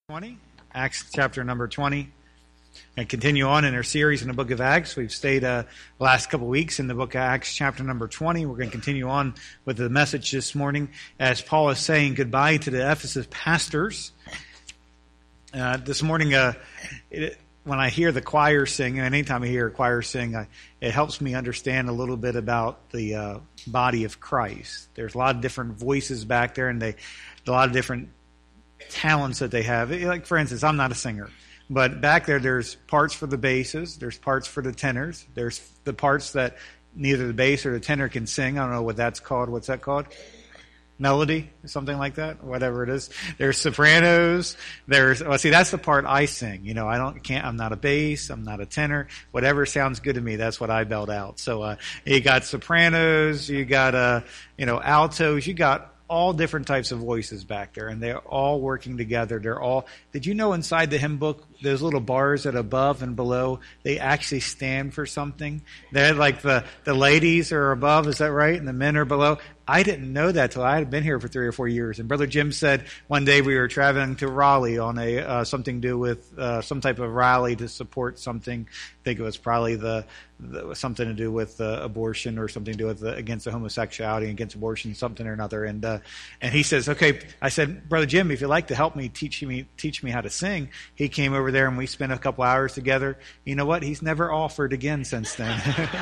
20, Acts chapter number 20, and continue on in our series in the book of Acts. We've stayed the last couple of weeks in the book of Acts chapter number 20. We're going to continue on with the message this morning as Paul is saying goodbye to the Ephesus pastors. This morning, when I hear the choir sing, and anytime I hear a choir sing, it helps me understand a little bit about the body of Christ. There's a lot of different voices back there, and a lot of different talents that they have. Like, for instance, I'm not a singer, but back there's parts for the basses, there's parts for the tenors, there's the parts that neither the bass or the tenor can sing. I don't know what that's called. What's that called? Melody, something like that, whatever it is. There's sopranos. That's the part I sing. I'm not a bass, I'm not a tenor. Whatever sounds good to me, that's what I belt out. So, you got sopranos, you got, altos, you got all different types of voices back there, and they're all working together. Did you know inside the hymn book, those little bars that above and below, they actually stand for something? They're like the ladies are above, is that right? And the men are below. I didn't know that till I had been here for 3 or 4 years. And Brother Jim said one day we were traveling to Raleigh on something to do with some type of rally to support something. I think it was probably something to do with abortion or something to do with against the homosexuality, against abortion, something or another. And he says, okay. I said, Brother Jim, if you'd like to help me teach me how to sing. He came over there and we spent a couple hours together. You know what? He's never offered again since then.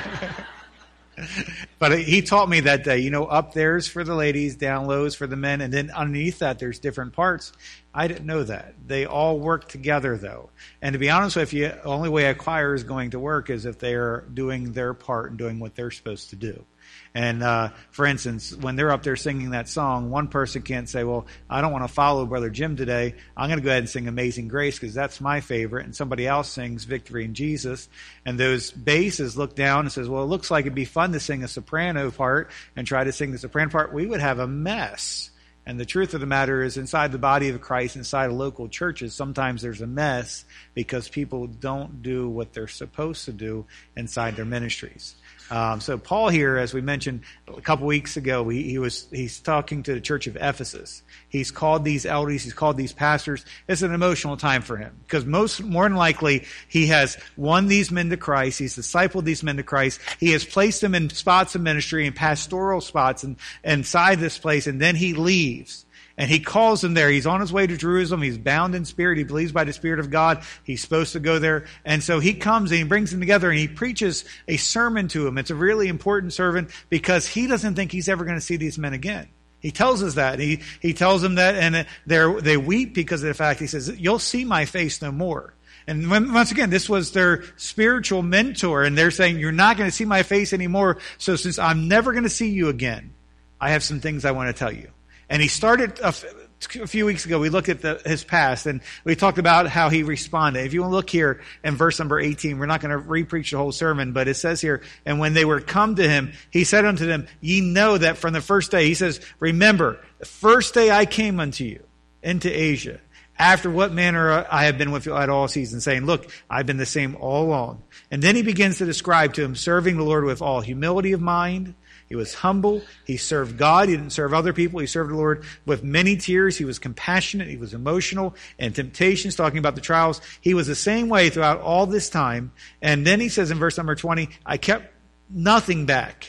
But he taught me that day, up there's for the ladies, down low's for the men, and then underneath that there's different parts. I didn't know that. They all work together, though. And to be honest with you, the only way a choir is going to work is if they are doing their part and doing what they're supposed to do. And for instance, when they're up there singing that song, one person can't say, well, I don't want to follow Brother Jim today. I'm going to go ahead and sing Amazing Grace because that's my favorite. And somebody else sings Victory in Jesus. And those basses look down and says, well, it looks like it'd be fun to sing a soprano part and try to sing the soprano part. We would have a mess. And the truth of the matter is, inside the body of Christ, inside of local churches, sometimes there's a mess because people don't do what they're supposed to do inside their ministries. So Paul here, as we mentioned a couple weeks ago, he's talking to the church of Ephesus. He's called these elders, he's called these pastors. It's an emotional time for him because more than likely he has won these men to Christ. He's discipled these men to Christ. He has placed them in spots of ministry and pastoral spots inside this place, and then he leaves. And he calls them there. He's on his way to Jerusalem. He's bound in spirit. He believes by the Spirit of God he's supposed to go there. And so he comes and he brings them together and he preaches a sermon to them. It's a really important sermon because he doesn't think he's ever going to see these men again. He tells us that. He tells them that, and they weep because of the fact he says, you'll see my face no more. And once again, this was their spiritual mentor, and they're saying, you're not going to see my face anymore. So since I'm never going to see you again, I have some things I want to tell you. And he started a few weeks ago. We looked at his past, and we talked about how he responded. If you want to look here in verse number 18, we're not going to re-preach the whole sermon, but it says here, and when they were come to him, he said unto them, ye know that from the first day, he says, remember, the first day I came unto you into Asia, after what manner I have been with you at all seasons, saying, look, I've been the same all along. And then he begins to describe to him serving the Lord with all humility of mind. He was humble. He served God. He didn't serve other people. He served the Lord with many tears. He was compassionate. He was emotional. And temptations, talking about the trials. He was the same way throughout all this time. And then he says in verse number 20, I kept nothing back.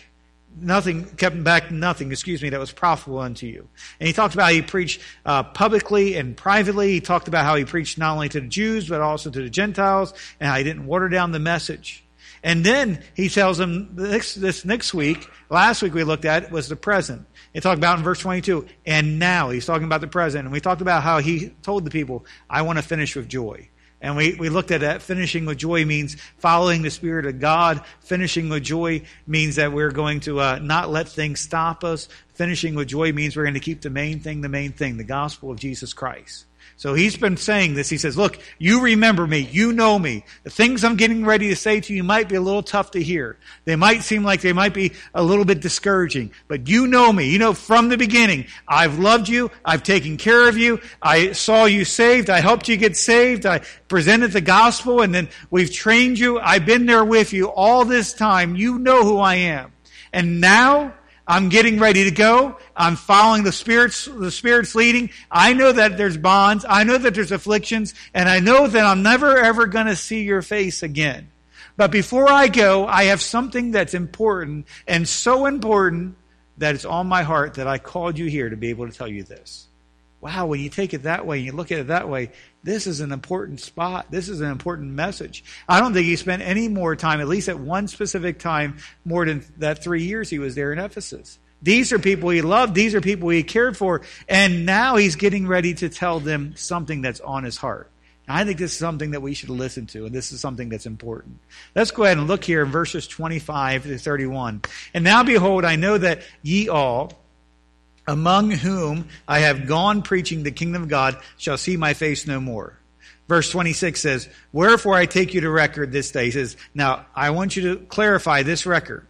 That was profitable unto you. And he talked about how he preached publicly and privately. He talked about how he preached not only to the Jews, but also to the Gentiles, and how he didn't water down the message. And then he tells them this next week, last week we looked at was the present. He talked about in verse 22, and now he's talking about the present. And we talked about how he told the people, I want to finish with joy. And we looked at that. Finishing with joy means following the Spirit of God. Finishing with joy means that we're going to not let things stop us. Finishing with joy means we're going to keep the main thing, the gospel of Jesus Christ. So he's been saying this. He says, look, you remember me. You know me. The things I'm getting ready to say to you might be a little tough to hear. They might seem like they might be a little bit discouraging. But you know me. You know from the beginning. I've loved you. I've taken care of you. I saw you saved. I helped you get saved. I presented the gospel, and then we've trained you. I've been there with you all this time. You know who I am. And now I'm getting ready to go. I'm following the Spirit's leading. I know that there's bonds. I know that there's afflictions. And I know that I'm never, ever going to see your face again. But before I go, I have something that's important, and so important that it's on my heart that I called you here to be able to tell you this. Wow, when you take it that way, and you look at it that way, this is an important spot. This is an important message. I don't think he spent any more time, at least at one specific time, more than that 3 years he was there in Ephesus. These are people he loved. These are people he cared for. And now he's getting ready to tell them something that's on his heart. And I think this is something that we should listen to, and this is something that's important. Let's go ahead and look here in verses 25 to 31. And now behold, I know that ye all, among whom I have gone preaching the kingdom of God, shall see my face no more. Verse 26 says, wherefore I take you to record this day. He says, now I want you to clarify this record.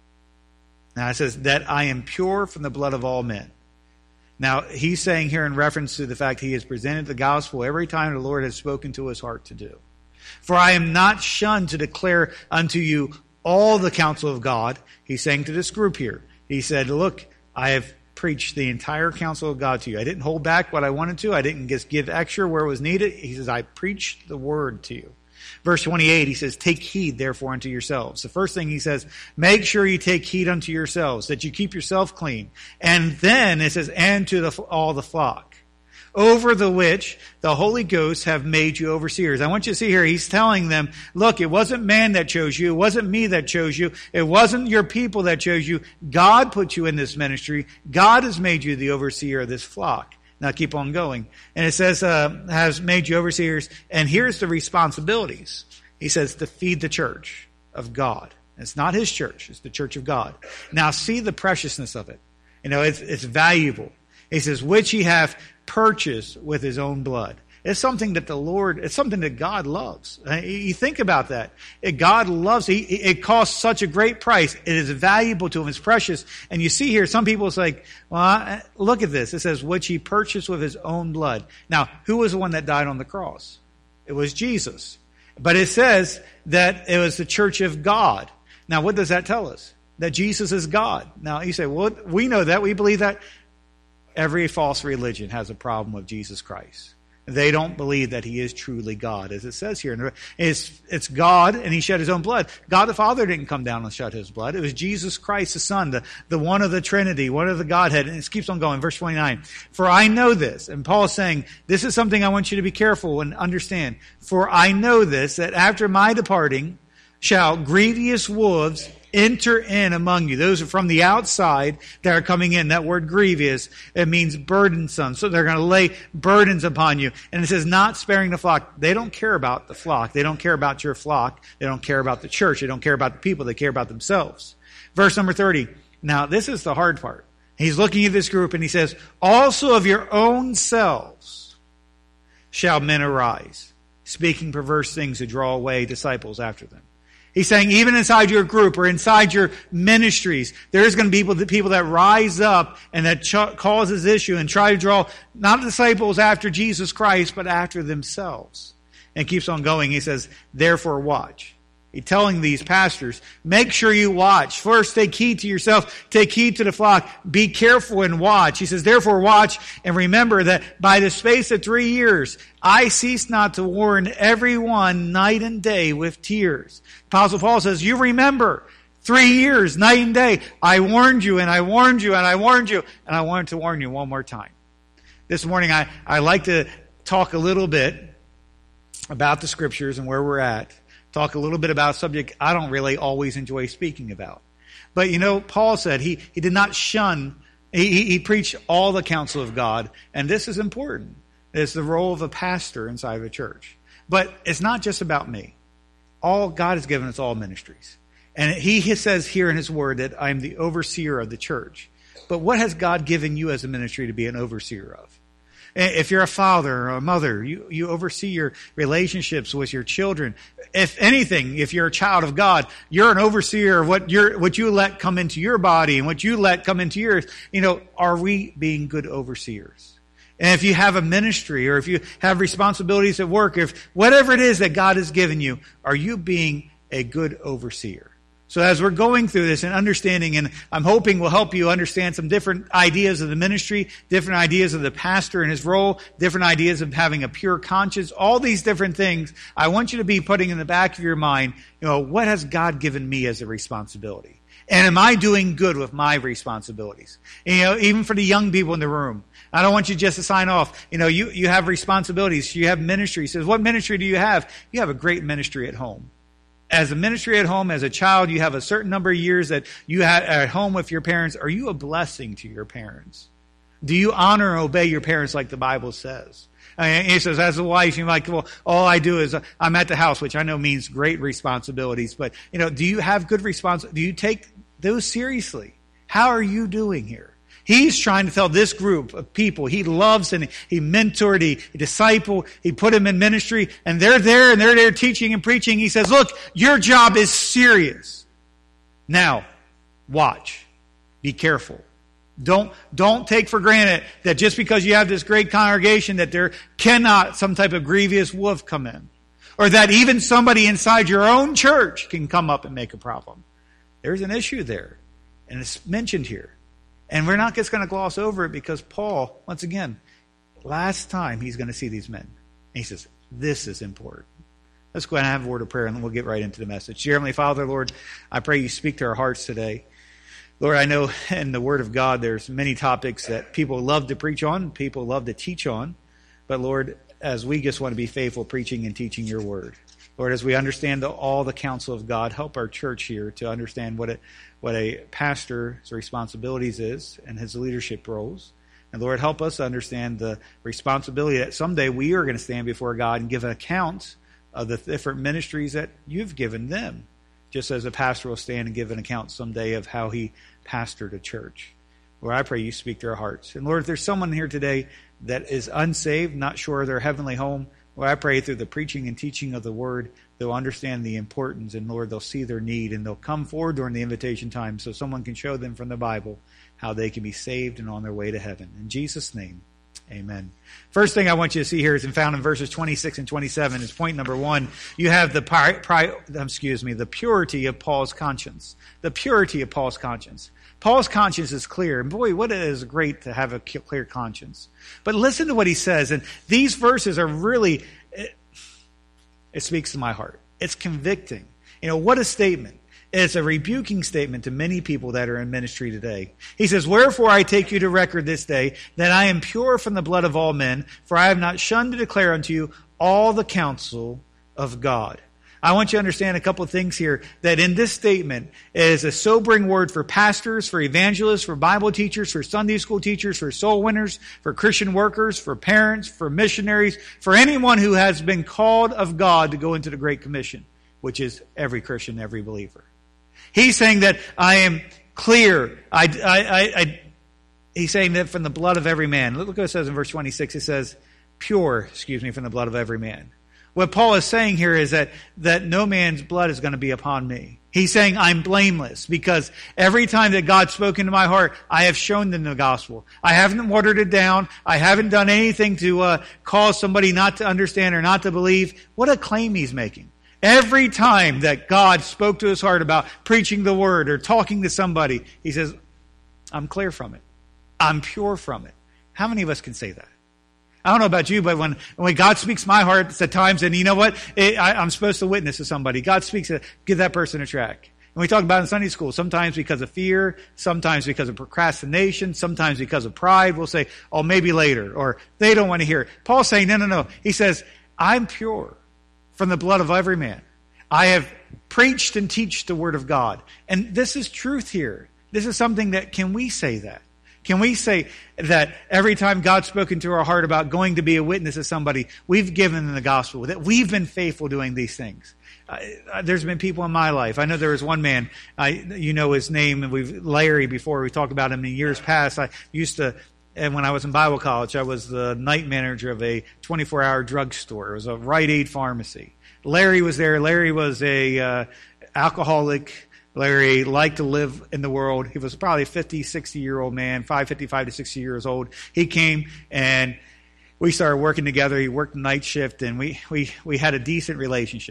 Now it says, that I am pure from the blood of all men. Now he's saying here in reference to the fact he has presented the gospel every time the Lord has spoken to his heart to do. For I am not shunned to declare unto you all the counsel of God. He's saying to this group here. He said, look, I have preached the entire counsel of God to you. I didn't hold back what I wanted to. I didn't just give extra where it was needed. He says, I preached the word to you. Verse 28, he says, take heed therefore unto yourselves. The first thing he says, make sure you take heed unto yourselves, that you keep yourself clean. And then it says, and to all the flock, over the which the Holy Ghost have made you overseers. I want you to see here, he's telling them, look, it wasn't man that chose you. It wasn't me that chose you. It wasn't your people that chose you. God put you in this ministry. God has made you the overseer of this flock. Now keep on going. And it says, has made you overseers. And here's the responsibilities. He says to feed the church of God. It's not his church. It's the church of God. Now see the preciousness of it. You know, it's valuable. He says, which he hath purchased with his own blood. It's something that it's something that God loves. You think about that. God loves it. It costs such a great price. It is valuable to him. It's precious. And you see here, some people say, well, look at this. It says, which he purchased with his own blood. Now, who was the one that died on the cross? It was Jesus. But it says that it was the church of God. Now, what does that tell us? That Jesus is God. Now, you say, well, we know that. We believe that. Every false religion has a problem with Jesus Christ. They don't believe that he is truly God, as it says here. It's God, and he shed his own blood. God the Father didn't come down and shed his blood. It was Jesus Christ, the Son, the one of the Trinity, one of the Godhead. And it keeps on going. Verse 29. For I know this. And Paul is saying, this is something I want you to be careful and understand. For I know this, that after my departing shall grievous wolves enter in among you. Those are from the outside that are coming in. That word grievous, it means burdensome. So they're going to lay burdens upon you. And it says not sparing the flock. They don't care about the flock. They don't care about your flock. They don't care about the church. They don't care about the people. They care about themselves. Verse number 30. Now this is the hard part. He's looking at this group and he says, also of your own selves shall men arise, speaking perverse things to draw away disciples after them. He's saying even inside your group or inside your ministries, there's going to be people that rise up and that causes issue and try to draw not disciples after Jesus Christ, but after themselves. And keeps on going. He says, therefore watch. He's telling these pastors, make sure you watch. First, take heed to yourself. Take heed to the flock. Be careful and watch. He says, therefore watch and remember that by the space of 3 years, I cease not to warn everyone night and day with tears. Apostle Paul says, you remember 3 years, night and day. I warned you and I warned you and I warned you. And I wanted to warn you one more time. This morning, I like to talk a little bit about the scriptures and where we're at. Talk a little bit about a subject I don't really always enjoy speaking about. But you know, Paul said he did not shun, he preached all the counsel of God. And this is important. It's the role of a pastor inside of a church. But it's not just about me. All God has given us all ministries. And he says here in his word that I'm the overseer of the church. But what has God given you as a ministry to be an overseer of? If you're a father or a mother, you oversee your relationships with your children. If anything, if you're a child of God, you're an overseer of what you let come into your body and what you let come into yours. You know, are we being good overseers? And if you have a ministry or if you have responsibilities at work, if whatever it is that God has given you, are you being a good overseer? So as we're going through this and understanding, and I'm hoping will help you understand some different ideas of the ministry, different ideas of the pastor and his role, different ideas of having a pure conscience, all these different things, I want you to be putting in the back of your mind, what has God given me as a responsibility? And am I doing good with my responsibilities? Even for the young people in the room, I don't want you just to sign off. You have responsibilities. You have ministry. He says, what ministry do you have? You have a great ministry at home. As a ministry at home, as a child, you have a certain number of years that you had at home with your parents. Are you a blessing to your parents? Do you honor and obey your parents like the Bible says? He says, as a wife, you're like, well, all I do is I'm at the house, which I know means great responsibilities. But, do you have good responsibilities? Do you take those seriously? How are you doing here? He's trying to tell this group of people he loves and he mentored, he discipled, he put them in ministry, and they're there teaching and preaching. He says, look, your job is serious. Now, watch. Be careful. Don't take for granted that just because you have this great congregation that there cannot some type of grievous wolf come in. Or that even somebody inside your own church can come up and make a problem. There's an issue there. And it's mentioned here. And we're not just going to gloss over it because Paul, once again, last time he's going to see these men. And he says, this is important. Let's go ahead and have a word of prayer and then we'll get right into the message. Dear Heavenly Father, Lord, I pray you speak to our hearts today. Lord, I know in the Word of God there's many topics that people love to preach on, people love to teach on. But Lord, as we just want to be faithful preaching and teaching your Word. Lord, as we understand all the counsel of God, help our church here to understand what a pastor's responsibilities is and his leadership roles. And Lord, help us understand the responsibility that someday we are going to stand before God and give an account of the different ministries that you've given them. Just as a pastor will stand and give an account someday of how he pastored a church. Lord, I pray you speak to our hearts. And Lord, if there's someone here today that is unsaved, not sure of their heavenly home, Lord, I pray through the preaching and teaching of the Word, they'll understand the importance, and Lord, they'll see their need, and they'll come forward during the invitation time so someone can show them from the Bible how they can be saved and on their way to heaven. In Jesus' name, amen. First thing I want you to see here is found in verses 26 and 27. Is point number one. You have the purity of Paul's conscience. The purity of Paul's conscience. Paul's conscience is clear. And boy, what it is great to have a clear conscience. But listen to what he says. And these verses are really, it speaks to my heart. It's convicting. What a statement. It's a rebuking statement to many people that are in ministry today. He says, wherefore I take you to record this day that I am pure from the blood of all men, for I have not shunned to declare unto you all the counsel of God. I want you to understand a couple of things here, that in this statement is a sobering word for pastors, for evangelists, for Bible teachers, for Sunday school teachers, for soul winners, for Christian workers, for parents, for missionaries, for anyone who has been called of God to go into the Great Commission, which is every Christian, every believer. He's saying that I am clear. He's saying that from the blood of every man. Look what it says in verse 26. It says, from the blood of every man. What Paul is saying here is that no man's blood is going to be upon me. He's saying I'm blameless because every time that God spoke into my heart, I have shown them the gospel. I haven't watered it down. I haven't done anything to cause somebody not to understand or not to believe. What a claim he's making. Every time that God spoke to his heart about preaching the word or talking to somebody, he says, I'm clear from it. I'm pure from it. How many of us can say that? I don't know about you, but when God speaks my heart at times, and you know what? I'm supposed to witness to somebody. God speaks to give that person a track. And we talk about it in Sunday school, sometimes because of fear, sometimes because of procrastination, sometimes because of pride. We'll say, oh, maybe later, or they don't want to hear it. Paul's saying, no. He says, I'm pure from the blood of every man. I have preached and teach the word of God. And this is truth here. This is something that, can we say that? Can we say that every time God's spoken to our heart about going to be a witness to somebody, we've given them the gospel, that we've been faithful doing these things? There's been people in my life. I know there was one man, you know his name, and Larry before, we talked about him in years past. And when I was in Bible college, I was the night manager of a 24-hour drugstore. It was a Rite Aid pharmacy. Larry was there. Larry was a alcoholic. Larry liked to live in the world. He was probably a 50, 60-year-old man, 55 to 60 years old. He came and we started working together. He worked the night shift, and we had a decent relationship.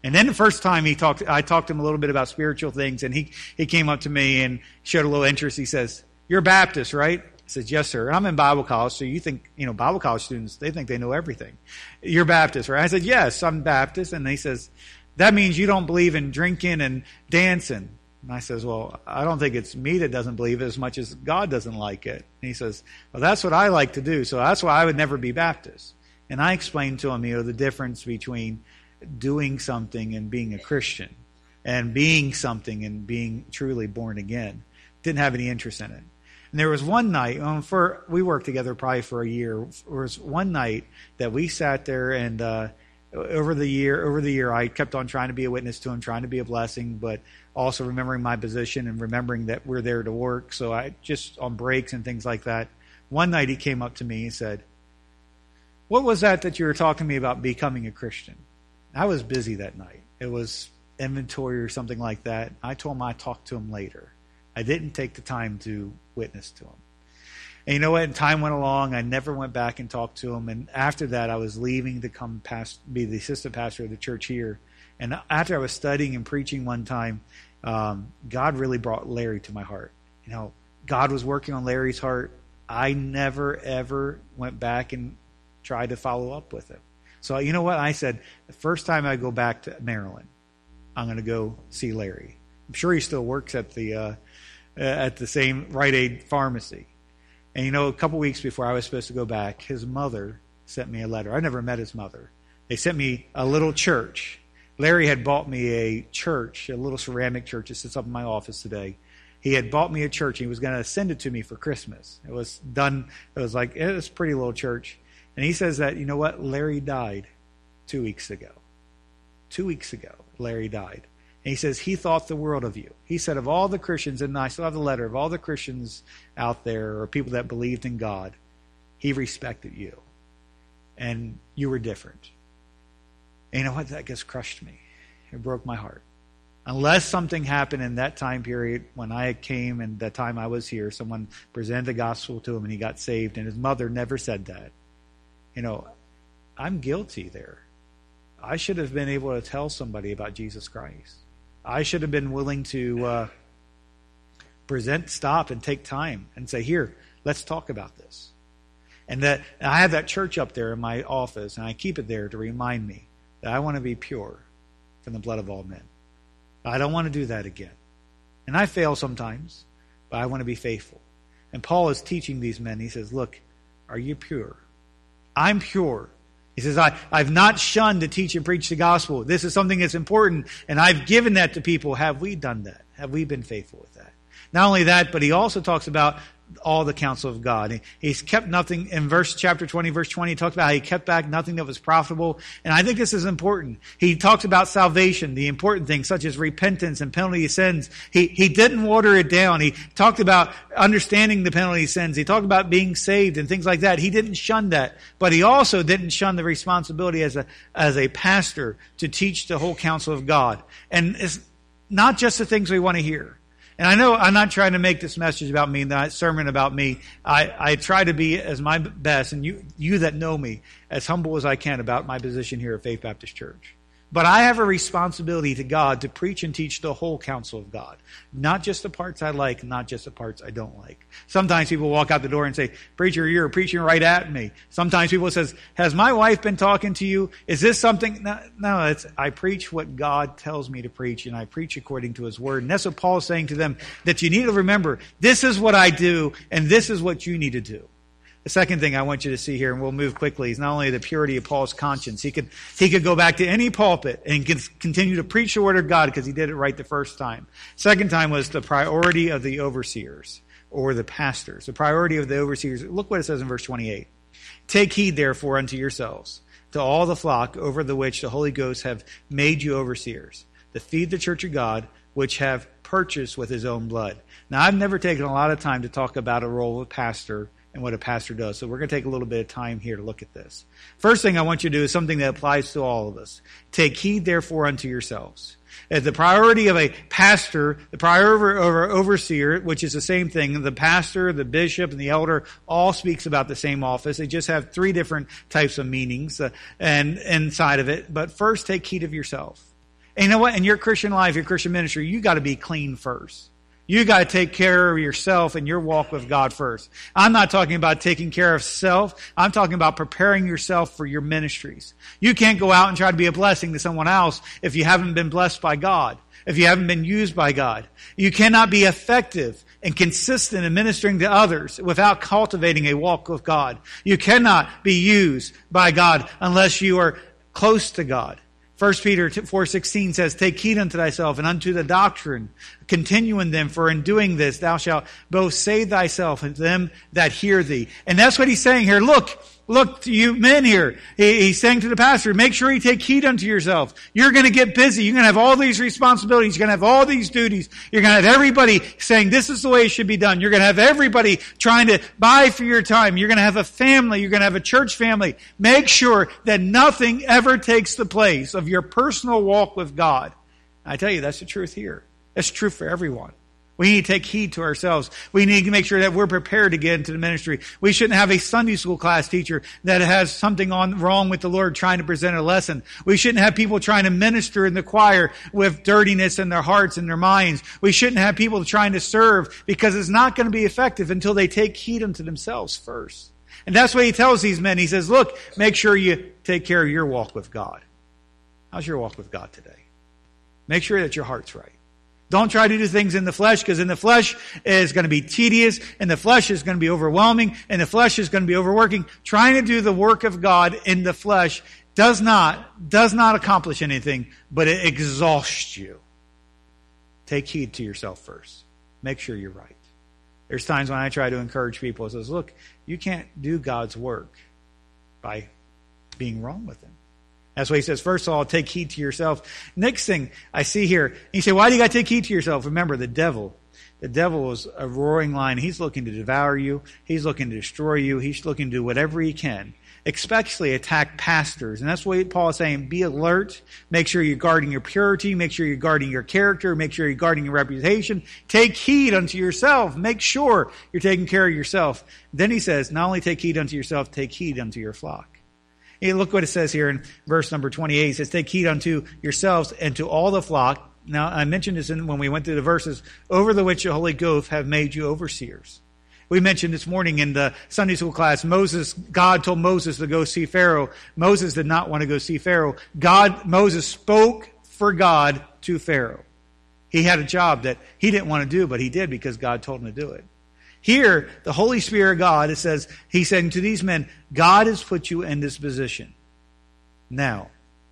And then the first time I talked to him a little bit about spiritual things, and he came up to me and showed a little interest. He says, "You're Baptist, right?" I said, "Yes, sir." I'm in Bible college, so you think, Bible college students, they think they know everything. "You're Baptist, right?" I said, "Yes, I'm Baptist." And he says, "That means you don't believe in drinking and dancing." And I says, "Well, I don't think it's me that doesn't believe it as much as God doesn't like it." And he says, "Well, that's what I like to do, so that's why I would never be Baptist." And I explained to him, the difference between doing something and being a Christian, and being something and being truly born again. Didn't have any interest in it. And there was one night, we worked together probably for a year. There was one night that we sat there, and over the year, I kept on trying to be a witness to him, trying to be a blessing, but also remembering my position and remembering that we're there to work. So I just on breaks and things like that. One night he came up to me and said, "What was that you were talking to me about becoming a Christian?" I was busy that night. It was inventory or something like that. I told him I'd talk to him later. I didn't take the time to witness to him. And you know what? Time went along. I never went back and talked to him. And after that, I was leaving to come be the assistant pastor of the church here. And after I was studying and preaching one time, God really brought Larry to my heart. God was working on Larry's heart. I never, ever went back and tried to follow up with him. So you know what? I said, the first time I go back to Maryland, I'm going to go see Larry. I'm sure he still works at the same Rite Aid pharmacy. And a couple weeks before I was supposed to go back, his mother sent me a letter. I never met his mother. They sent me a little church. Larry had bought me a church, a little ceramic church that sits up in my office today. He had bought me a church. He was going to send it to me for Christmas. It was done. It was like, it was a pretty little church. And he says that, Larry died 2 weeks ago. 2 weeks ago, Larry died. And he says he thought the world of you. He said of all the Christians, and I still have the letter, of all the Christians out there or people that believed in God, he respected you. And you were different. And you know what? That just crushed me. It broke my heart. Unless something happened in that time period when I came and the time I was here, someone presented the gospel to him and he got saved, and his mother never said that. I'm guilty there. I should have been able to tell somebody about Jesus Christ. I should have been willing to stop and take time and say, "Here, let's talk about this." And I have that church up there in my office, and I keep it there to remind me that I want to be pure from the blood of all men. I don't want to do that again. And I fail sometimes, but I want to be faithful. And Paul is teaching these men. He says, "Look, are you pure? I'm pure." He says, I've not shunned to teach and preach the gospel. This is something that's important, and I've given that to people. Have we done that? Have we been faithful with that? Not only that, but he also talks about all the counsel of God. He's kept nothing. In chapter 20, verse 20, he talks about how he kept back nothing that was profitable. And I think this is important. He talks about salvation, the important things such as repentance and penalty of sins. He didn't water it down. He talked about understanding the penalty of sins. He talked about being saved and things like that. He didn't shun that. But he also didn't shun the responsibility as a pastor to teach the whole counsel of God. And it's not just the things we want to hear. And I know I'm not trying to make this message about me, that sermon about me. I try to be as my best, and you that know me, as humble as I can about my position here at Faith Baptist Church. But I have a responsibility to God to preach and teach the whole counsel of God. Not just the parts I like, not just the parts I don't like. Sometimes people walk out the door and say, "Preacher, you're preaching right at me." Sometimes people says, "Has my wife been talking to you? Is this something?" No, I preach what God tells me to preach, and I preach according to His Word. And that's what Paul is saying to them, that you need to remember, this is what I do, and this is what you need to do. The second thing I want you to see here, and we'll move quickly, is not only the purity of Paul's conscience. He could go back to any pulpit and continue to preach the Word of God because he did it right the first time. Second time was the priority of the overseers or the pastors. The priority of the overseers. Look what it says in verse 28. "Take heed, therefore, unto yourselves, to all the flock over the which the Holy Ghost have made you overseers, to feed the church of God, which have purchased with His own blood." Now, I've never taken a lot of time to talk about a role of a pastor and what a pastor does. So we're going to take a little bit of time here to look at this. First thing I want you to do is something that applies to all of us. "Take heed, therefore, unto yourselves." The priority of a pastor, the priority of an overseer, which is the same thing, the pastor, the bishop, and the elder all speaks about the same office. They just have three different types of meanings and inside of it. But first, take heed of yourself. And you know what? In your Christian life, your Christian ministry, you got to be clean first. You got to take care of yourself and your walk with God first. I'm not talking about taking care of self. I'm talking about preparing yourself for your ministries. You can't go out and try to be a blessing to someone else if you haven't been blessed by God, if you haven't been used by God. You cannot be effective and consistent in ministering to others without cultivating a walk with God. You cannot be used by God unless you are close to God. 1 Peter 4:16 says, take heed unto thyself and unto the doctrine. Continue in them, for in doing this thou shalt both save thyself and them that hear thee. And that's what he's saying here. Look to you men here. He's saying to the pastor, make sure you take heed unto yourself. You're going to get busy. You're going to have all these responsibilities. You're going to have all these duties. You're going to have everybody saying this is the way it should be done. You're going to have everybody trying to buy for your time. You're going to have a family. You're going to have a church family. Make sure that nothing ever takes the place of your personal walk with God. I tell you, that's the truth here. That's true for everyone. We need to take heed to ourselves. We need to make sure that we're prepared to get into the ministry. We shouldn't have a Sunday school class teacher that has something wrong with the Lord trying to present a lesson. We shouldn't have people trying to minister in the choir with dirtiness in their hearts and their minds. We shouldn't have people trying to serve because it's not going to be effective until they take heed unto themselves first. And that's what he tells these men. He says, look, make sure you take care of your walk with God. How's your walk with God today? Make sure that your heart's right. Don't try to do things in the flesh, because in the flesh is going to be tedious, and the flesh is going to be overwhelming, and the flesh is going to be overworking. Trying to do the work of God in the flesh does not accomplish anything, but it exhausts you. Take heed to yourself first. Make sure you're right. There's times when I try to encourage people. It says, look, you can't do God's work by being wrong with Him. That's why he says, first of all, take heed to yourself. Next thing I see here, you say, why do you got to take heed to yourself? Remember, the devil is a roaring lion. He's looking to devour you. He's looking to destroy you. He's looking to do whatever he can, especially attack pastors. And that's what Paul is saying. Be alert. Make sure you're guarding your purity. Make sure you're guarding your character. Make sure you're guarding your reputation. Take heed unto yourself. Make sure you're taking care of yourself. Then he says, not only take heed unto yourself, take heed unto your flock. Hey, look what it says here in verse number 28. It says, take heed unto yourselves and to all the flock. Now, I mentioned this when we went through the verses, over the which the Holy Ghost have made you overseers. We mentioned this morning in the Sunday school class, God told Moses to go see Pharaoh. Moses did not want to go see Pharaoh. Moses spoke for God to Pharaoh. He had a job that he didn't want to do, but he did because God told him to do it. Here, the Holy Spirit of God, it says, he's saying to these men, God has put you in this position. Now,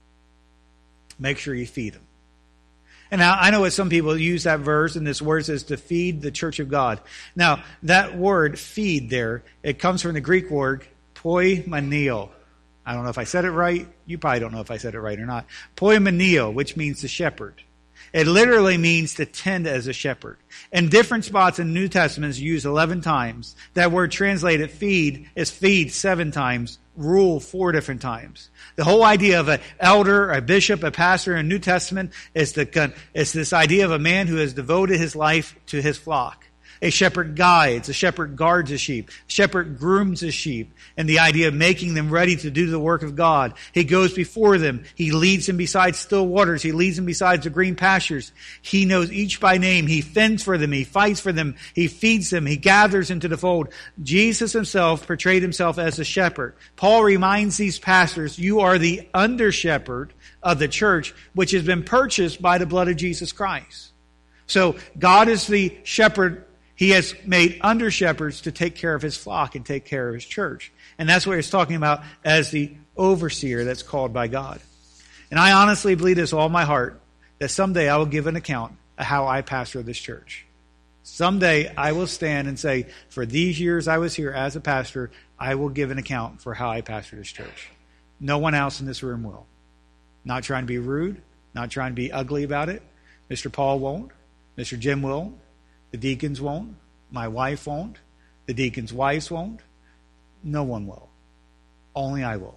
make sure you feed them. And now, I know that some people use that verse, and this word says to feed the church of God. Now, that word, feed there, it comes from the Greek word, poimenio. I don't know if I said it right. You probably don't know if I said it right or not. Poimenio, which means the shepherd. It literally means to tend as a shepherd. In different spots in the New Testament is used 11 times. That word translated feed is feed 7 times, rule 4 different times. The whole idea of an elder, a bishop, a pastor in the New Testament is this idea of a man who has devoted his life to his flock. A shepherd guides, a shepherd guards his sheep, a shepherd grooms his sheep, and the idea of making them ready to do the work of God. He goes before them. He leads them beside still waters. He leads them beside the green pastures. He knows each by name. He fends for them. He fights for them. He feeds them. He gathers into the fold. Jesus himself portrayed himself as a shepherd. Paul reminds these pastors, you are the under shepherd of the church, which has been purchased by the blood of Jesus Christ. So God is the shepherd. He has made under shepherds to take care of his flock and take care of his church. And that's what he's talking about as the overseer that's called by God. And I honestly believe this with all my heart, that someday I will give an account of how I pastor this church. Someday I will stand and say, for these years I was here as a pastor, I will give an account for how I pastor this church. No one else in this room will. Not trying to be rude, not trying to be ugly about it. Mr. Paul won't. Mr. Jim will. The deacons won't. My wife won't. The deacons' wives won't. No one will. Only I will.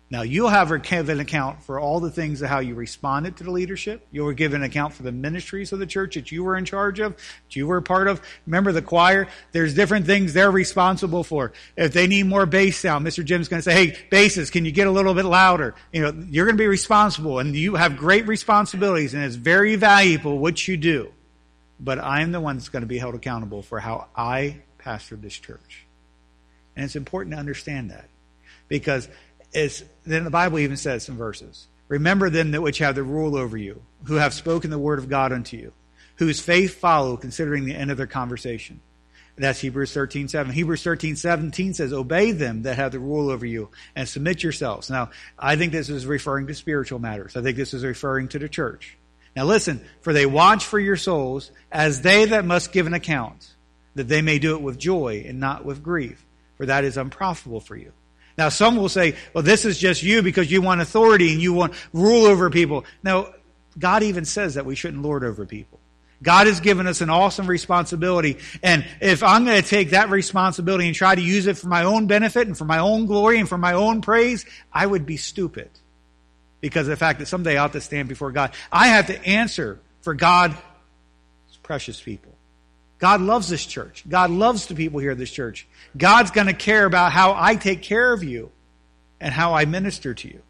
Now, you'll have to give an account for all the things of how you responded to the leadership. You'll give an account for the ministries of the church that you were in charge of, that you were a part of. Remember the choir? There's different things they're responsible for. If they need more bass sound, Mr. Jim's going to say, hey, basses, can you get a little bit louder? You're going to be responsible, and you have great responsibilities, and it's very valuable what you do. But I'm the one that's going to be held accountable for how I pastor this church. And it's important to understand that, because then the Bible even says some verses. Remember them that which have the rule over you, who have spoken the word of God unto you, whose faith follow, considering the end of their conversation. That's Hebrews 13:7. Hebrews 13:17 says, obey them that have the rule over you and submit yourselves. Now, I think this is referring to spiritual matters. I think this is referring to the church. Now listen, for they watch for your souls as they that must give an account, that they may do it with joy and not with grief, for that is unprofitable for you. Now, some will say, well, this is just you because you want authority and you want rule over people. Now, God even says that we shouldn't lord over people. God has given us an awesome responsibility. And if I'm going to take that responsibility and try to use it for my own benefit and for my own glory and for my own praise, I would be stupid. Because of the fact that someday I ought to stand before God. I have to answer for God's precious people. God loves this church. God loves the people here at this church. God's going to care about how I take care of you and how I minister to you.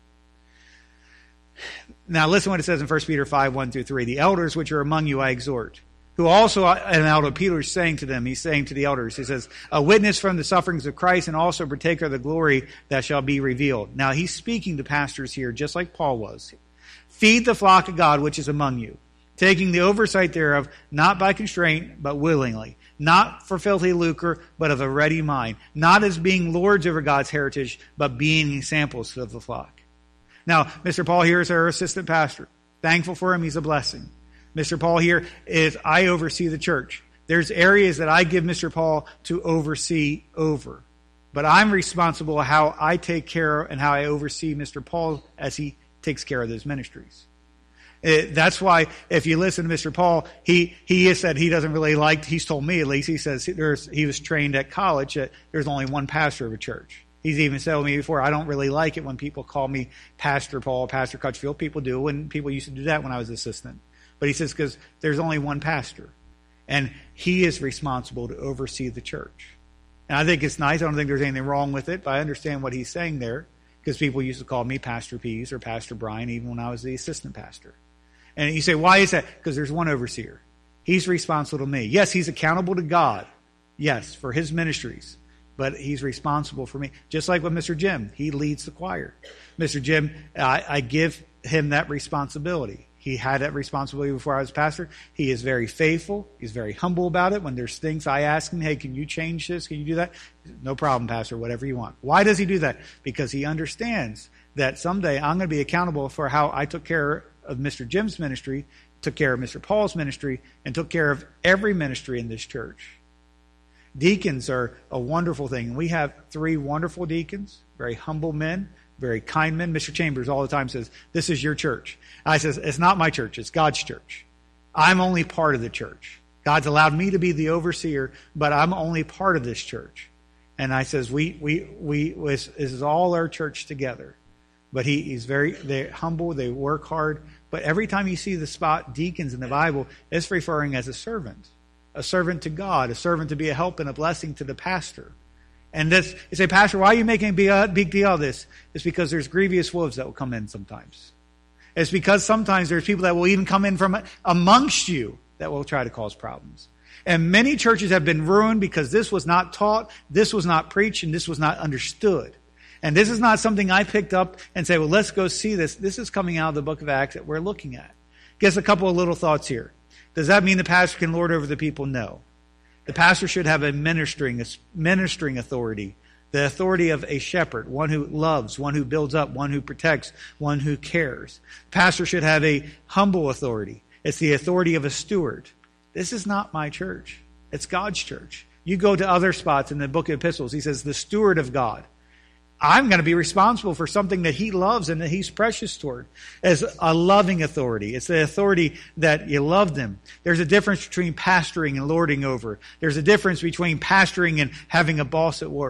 Now listen what it says in 1 Peter 5:1-3. The elders which are among you I exhort, who also an elder, Peter is saying to them, he's saying to the elders, he says, a witness from the sufferings of Christ and also partaker of the glory that shall be revealed. Now he's speaking to pastors here just like Paul was. Feed the flock of God which is among you, taking the oversight thereof, not by constraint, but willingly, not for filthy lucre, but of a ready mind, not as being lords over God's heritage, but being examples of the flock. Now, Mr. Paul here is our assistant pastor. Thankful for him. He's a blessing. Mr. Paul here is, I oversee the church. There's areas that I give Mr. Paul to oversee over. But I'm responsible how I take care and how I oversee Mr. Paul as he takes care of those ministries. That's why if you listen to Mr. Paul, he has said he doesn't really like, he's told me at least, he says he was trained at college that there's only one pastor of a church. He's even said to me before, I don't really like it when people call me Pastor Paul, Pastor Crutchfield. People do, and people used to do that when I was assistant. But he says, because there's only one pastor. And he is responsible to oversee the church. And I think it's nice. I don't think there's anything wrong with it, but I understand what he's saying there. Because people used to call me Pastor Pease or Pastor Brian, even when I was the assistant pastor. And you say, why is that? Because there's one overseer. He's responsible to me. Yes, he's accountable to God. Yes, for his ministries. But he's responsible for me. Just like with Mr. Jim, he leads the choir. Mr. Jim, I give him that responsibility. He had that responsibility before I was pastor. He is very faithful. He's very humble about it. When there's things I ask him, hey, can you change this? Can you do that? No problem, Pastor, whatever you want. Why does he do that? Because he understands that someday I'm going to be accountable for how I took care of Mr. Jim's ministry, took care of Mr. Paul's ministry, and took care of every ministry in this church. Deacons are a wonderful thing. We have 3 wonderful deacons, very humble men, very kind men. Mr. Chambers all the time says, this is your church. I says, it's not my church, it's God's church. I'm only part of the church. God's allowed me to be the overseer, but I'm only part of this church. And I says, this is all our church together. But they're humble, they work hard. But every time you see the spot deacons in the Bible, it's referring as a servant to God, a servant to be a help and a blessing to the pastor. And you say, Pastor, why are you making a big deal of this? It's because there's grievous wolves that will come in sometimes. It's because sometimes there's people that will even come in from amongst you that will try to cause problems. And many churches have been ruined because this was not taught, this was not preached, and this was not understood. And this is not something I picked up and say, well, let's go see this. This is coming out of the book of Acts that we're looking at. Guess a couple of little thoughts here. Does that mean the pastor can lord over the people? No. The pastor should have a ministering authority, the authority of a shepherd, one who loves, one who builds up, one who protects, one who cares. The pastor should have a humble authority. It's the authority of a steward. This is not my church. It's God's church. You go to other spots in the book of Epistles, he says, the steward of God. I'm going to be responsible for something that he loves and that he's precious toward as a loving authority. It's the authority that you love them. There's a difference between pastoring and lording over. There's a difference between pastoring and having a boss at work.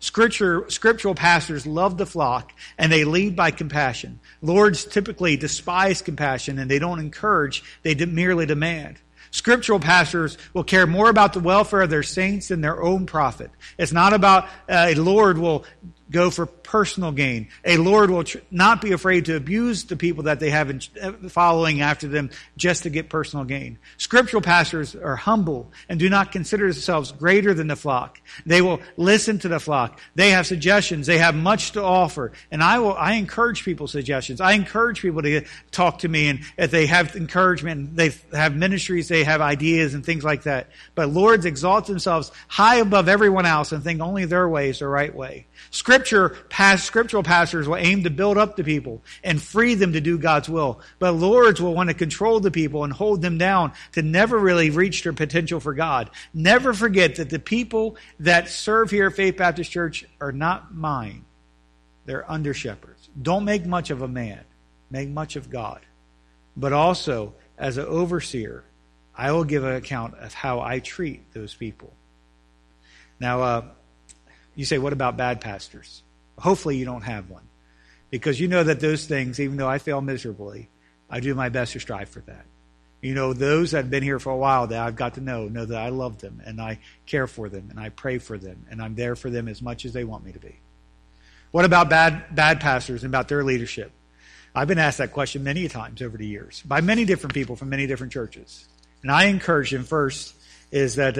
Scriptural pastors love the flock, and they lead by compassion. Lords typically despise compassion, and they don't encourage, they merely demand. Scriptural pastors will care more about the welfare of their saints than their own profit. It's not about a Lord will go for personal gain. A Lord will not be afraid to abuse the people that they have following after them just to get personal gain. Scriptural pastors are humble and do not consider themselves greater than the flock. They will listen to the flock. They have suggestions. They have much to offer. And I encourage people's suggestions. I encourage people to talk to me, and if they have encouragement, they have ministries, they have ideas and things like that. But lords exalt themselves high above everyone else and think only their way is the right way. Scriptural pastors will aim to build up the people and free them to do God's will. But lords will want to control the people and hold them down to never really reach their potential for God. Never forget that the people that serve here at Faith Baptist Church are not mine. They're under shepherds. Don't make much of a man. Make much of God. But also, as an overseer, I will give an account of how I treat those people. Now, you say, what about bad pastors? Hopefully you don't have one. Because you know that those things, even though I fail miserably, I do my best to strive for that. You know, those that have been here for a while that I've got to know that I love them and I care for them and I pray for them and I'm there for them as much as they want me to be. What about bad pastors and about their leadership? I've been asked that question many times over the years by many different people from many different churches. And I encourage them first is that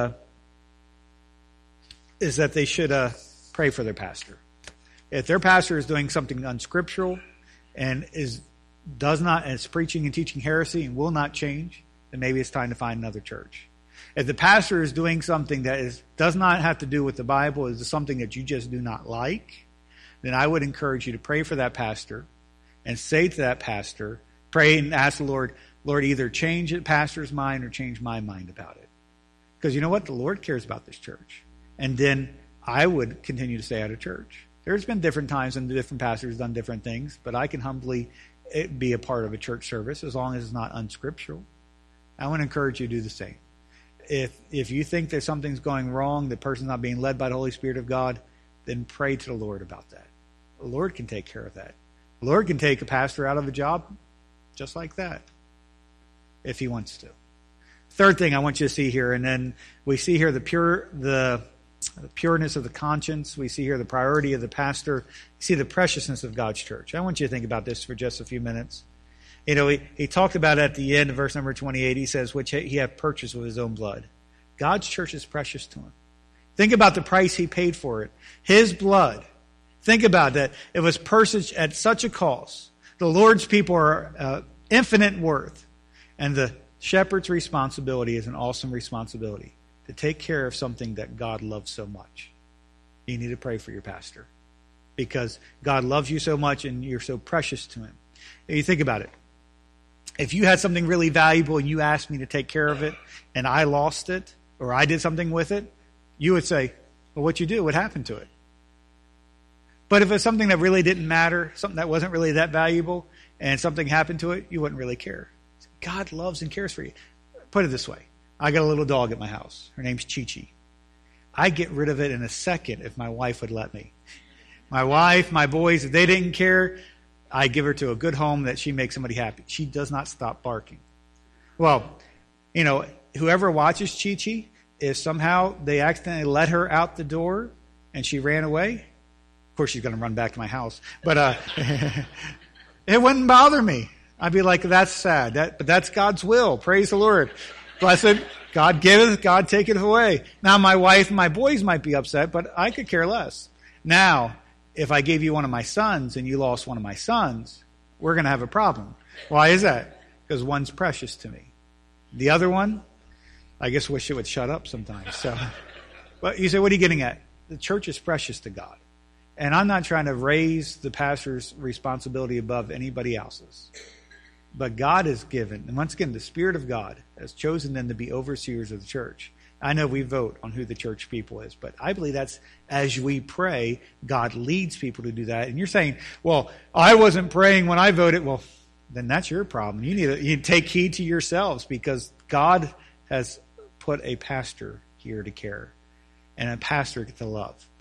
they should pray for their pastor. If their pastor is doing something unscriptural and is preaching and teaching heresy and will not change, then maybe it's time to find another church. If the pastor is doing something that does not have to do with the Bible, is something that you just do not like, then I would encourage you to pray for that pastor and say to that pastor, pray and ask the Lord, either change the pastor's mind or change my mind about it. Because you know what? The Lord cares about this church. And then I would continue to stay out of church. There's been different times when the different pastors done different things, but I can humbly be a part of a church service as long as it's not unscriptural. I want to encourage you to do the same. If you think that something's going wrong, the person's not being led by the Holy Spirit of God, then pray to the Lord about that. The Lord can take care of that. The Lord can take a pastor out of a job just like that if he wants to. Third thing I want you to see here, and then we see here the pureness of the conscience. We see here the priority of the pastor. We see the preciousness of God's church. I want you to think about this for just a few minutes. You know, he talked about at the end of verse number 28, he says, which he hath purchased with his own blood. God's church is precious to him. Think about the price he paid for it. His blood. Think about that. It was purchased at such a cost. The Lord's people are infinite worth. And the shepherd's responsibility is an awesome responsibility. To take care of something that God loves so much. You need to pray for your pastor. Because God loves you so much and you're so precious to him. You think about it. If you had something really valuable and you asked me to take care of it and I lost it or I did something with it, you would say, well, what'd you do? What happened to it? But if it's something that really didn't matter, something that wasn't really that valuable, and something happened to it, you wouldn't really care. God loves and cares for you. Put it this way. I got a little dog at my house. Her name's Chi-Chi. I'd get rid of it in a second if my wife would let me. My wife, my boys, if they didn't care, I'd give her to a good home that she makes somebody happy. She does not stop barking. Well, you know, whoever watches Chi-Chi, if somehow they accidentally let her out the door and she ran away, of course she's going to run back to my house, but it wouldn't bother me. I'd be like, that's sad. But that's God's will. Praise the Lord. Blessed, God giveth, God taketh away. Now my wife and my boys might be upset, but I could care less. Now, if I gave you one of my sons and you lost one of my sons, we're going to have a problem. Why is that? Because one's precious to me. The other one, I just wish it would shut up sometimes. So, but you say, what are you getting at? The church is precious to God. And I'm not trying to raise the pastor's responsibility above anybody else's. But God has given, and once again, the Spirit of God has chosen them to be overseers of the church. I know we vote on who the church people is, but I believe that's as we pray, God leads people to do that. And you're saying, well, I wasn't praying when I voted. Well, then that's your problem. You need to take heed to yourselves because God has put a pastor here to care and a pastor to love.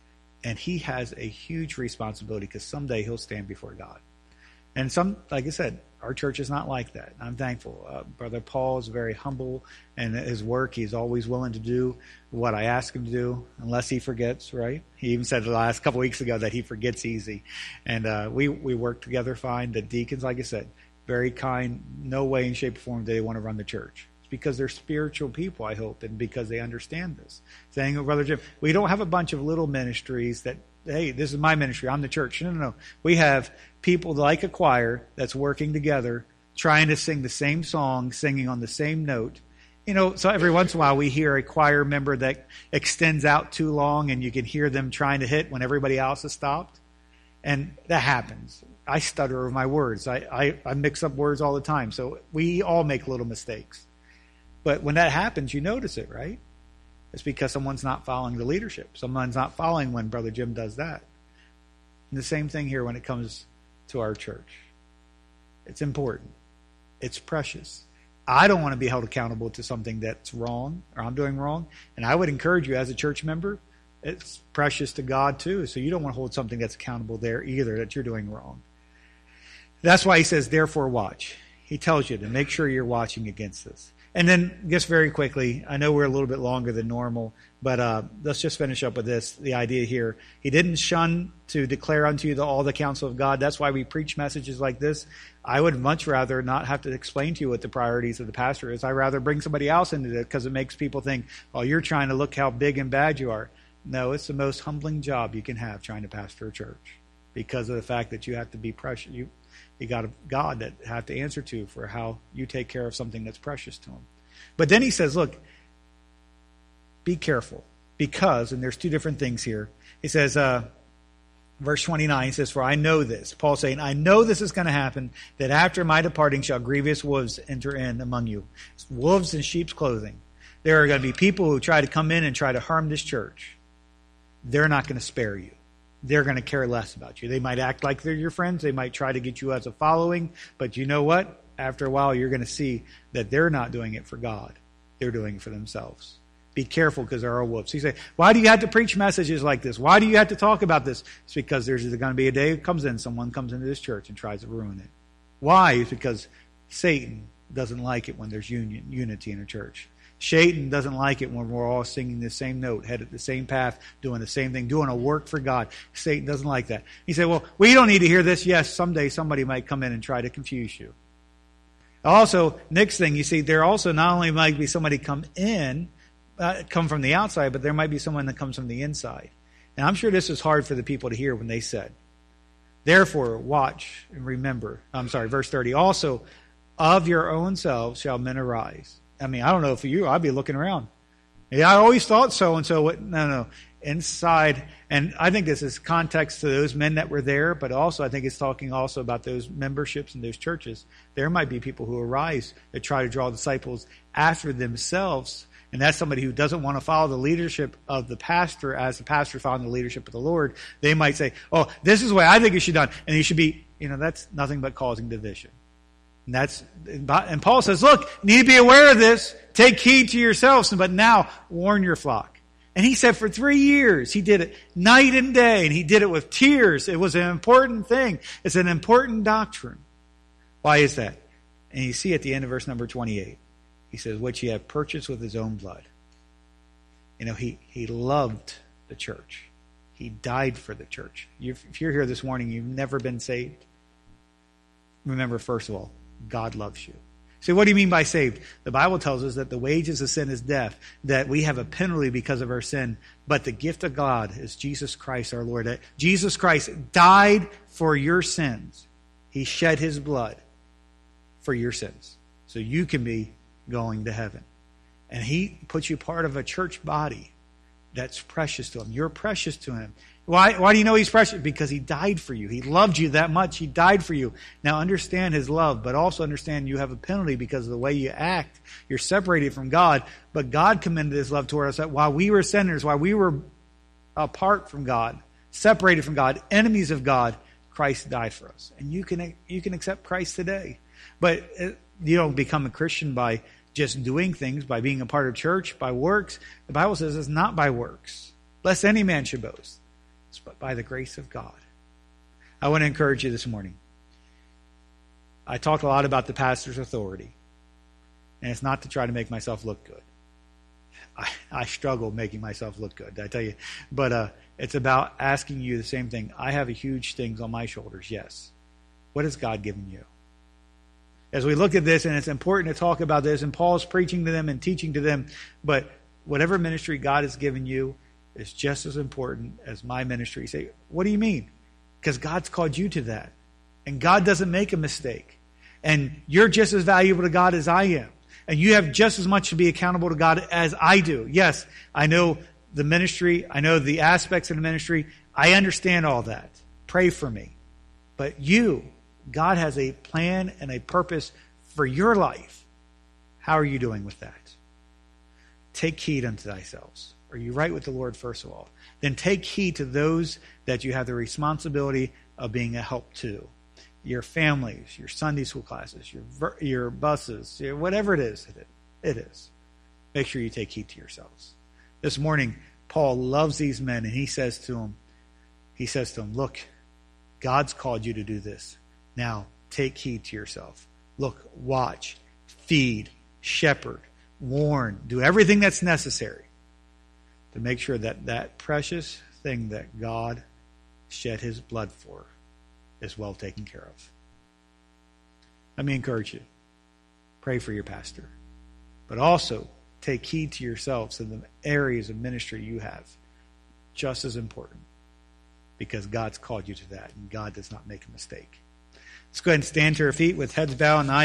And he has a huge responsibility because someday he'll stand before God. And like I said, our church is not like that. I'm thankful. Brother Paul is very humble, and his work, he's always willing to do what I ask him to do, unless he forgets, right? He even said the last couple of weeks ago that he forgets easy. And we work together fine. The deacons, like I said, very kind. No way in shape or form do they want to run the church. It's because they're spiritual people, I hope, and because they understand this. Saying, oh, Brother Jim, we don't have a bunch of little ministries that, hey, this is my ministry, I'm the church. No. We have people like a choir that's working together, trying to sing the same song, singing on the same note. So every once in a while we hear a choir member that extends out too long and you can hear them trying to hit when everybody else has stopped. And that happens. I stutter over my words. I mix up words all the time. So we all make little mistakes. But when that happens, you notice it, right? It's because someone's not following the leadership. Someone's not following when Brother Jim does that. And the same thing here when it comes to our church. It's important. It's precious. I don't want to be held accountable to something that's wrong or I'm doing wrong. And I would encourage you as a church member, it's precious to God too. So you don't want to hold something that's accountable there either, that you're doing wrong. That's why he says, therefore watch. He tells you to make sure you're watching against this. And then just very quickly, I know we're a little bit longer than normal, but let's just finish up with this, the idea here. He didn't shun to declare unto you all the counsel of God. That's why we preach messages like this. I would much rather not have to explain to you what the priorities of the pastor is. I'd rather bring somebody else into it because it makes people think, oh, you're trying to look how big and bad you are. No, it's the most humbling job you can have trying to pastor a church because of the fact that you have to be precious. You got a God that have to answer to for how you take care of something that's precious to him. But then he says, look, be careful because, and there's two different things here. He says, verse 29, he says, for I know this. Paul's saying, I know this is going to happen, that after my departing shall grievous wolves enter in among you. Wolves in sheep's clothing. There are going to be people who try to come in and try to harm this church. They're not going to spare you. They're going to care less about you. They might act like they're your friends. They might try to get you as a following. But you know what? After a while, you're going to see that they're not doing it for God. They're doing it for themselves. Be careful because there are wolves. He said, why do you have to preach messages like this? Why do you have to talk about this? It's because there's going to be a day that comes in, someone comes into this church and tries to ruin it. Why? It's because Satan doesn't like it when there's unity in a church. Satan doesn't like it when we're all singing the same note, headed the same path, doing the same thing, doing a work for God. Satan doesn't like that. He said, well, we don't need to hear this. Yes, someday somebody might come in and try to confuse you. Also, next thing, you see, there also not only might be somebody come from the outside, but there might be someone that comes from the inside. And I'm sure this is hard for the people to hear when they said, therefore, watch and remember. Verse 30. Also, of your own selves shall men arise. I mean, I don't know for you, I'd be looking around. Yeah, I always thought so-and-so. No. Inside, and I think this is context to those men that were there, but also I think it's talking also about those memberships in those churches. There might be people who arise that try to draw disciples after themselves, and that's somebody who doesn't want to follow the leadership of the pastor as the pastor following the leadership of the Lord. They might say, oh, this is the way I think it should be done, and you should be, that's nothing but causing division. And Paul says, look, you need to be aware of this. Take heed to yourselves, but now warn your flock. And he said for 3 years, he did it night and day, and he did it with tears. It was an important thing. It's an important doctrine. Why is that? And you see at the end of verse number 28, he says, which he had purchased with his own blood. He loved the church. He died for the church. If you're here this morning, you've never been saved. Remember, first of all, God loves you. So what do you mean by saved? The Bible tells us that the wages of sin is death, that we have a penalty because of our sin, but the gift of God is Jesus Christ our Lord. That Jesus Christ died for your sins. He shed his blood for your sins, so you can be going to heaven. And he puts you part of a church body that's precious to him. You're precious to him. Why do you know he's precious? Because he died for you. He loved you that much. He died for you. Now understand his love, but also understand you have a penalty because of the way you act. You're separated from God, but God commended his love toward us that while we were sinners, while we were apart from God, separated from God, enemies of God, Christ died for us. And you can accept Christ today. But you don't become a Christian by just doing things, by being a part of church, by works. The Bible says it's not by works, lest any man should boast. but by the grace of God. I want to encourage you this morning. I talked a lot about the pastor's authority, and it's not to try to make myself look good. I struggle making myself look good, I tell you. But it's about asking you the same thing. I have a huge things on my shoulders, yes. What has God given you? As we look at this, and it's important to talk about this, and Paul's preaching to them and teaching to them, but whatever ministry God has given you is just as important as my ministry. You say, what do you mean? Because God's called you to that. And God doesn't make a mistake. And you're just as valuable to God as I am. And you have just as much to be accountable to God as I do. Yes, I know the ministry. I know the aspects of the ministry. I understand all that. Pray for me. But you, God has a plan and a purpose for your life. How are you doing with that? Take heed unto thyself. Are you right with the Lord, first of all? Then take heed to those that you have the responsibility of being a help to. Your families, your Sunday school classes, your buses, whatever it is. It is. Make sure you take heed to yourselves. This morning, Paul loves these men, and he says to them, look, God's called you to do this. Now, take heed to yourself. Look, watch, feed, shepherd, warn, do everything that's necessary to make sure that that precious thing that God shed his blood for is well taken care of. Let me encourage you. Pray for your pastor. But also, take heed to yourselves in the areas of ministry you have. Just as important. Because God's called you to that, and God does not make a mistake. Let's go ahead and stand to our feet with heads bowed and eyes